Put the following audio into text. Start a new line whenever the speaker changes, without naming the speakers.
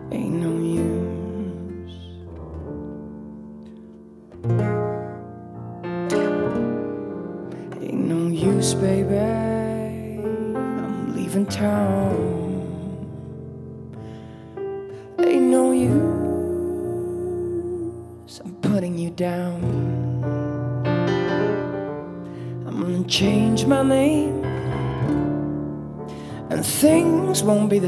ain't no use. Ain't no use, baby, I'm leaving town. Ain't no use, I'm putting you down. I'm gonna change my name, and things won't be the